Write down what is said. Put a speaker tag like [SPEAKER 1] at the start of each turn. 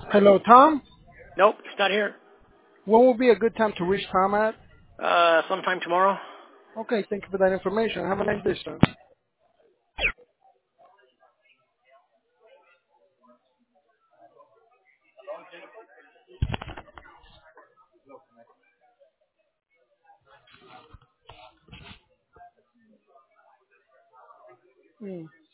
[SPEAKER 1] Hello, Tom.
[SPEAKER 2] Nope, he's not here.
[SPEAKER 1] When will be a good time to reach Tom at?
[SPEAKER 2] Sometime tomorrow.
[SPEAKER 1] Okay, thank you for that information. Have a nice day, sir. Mm.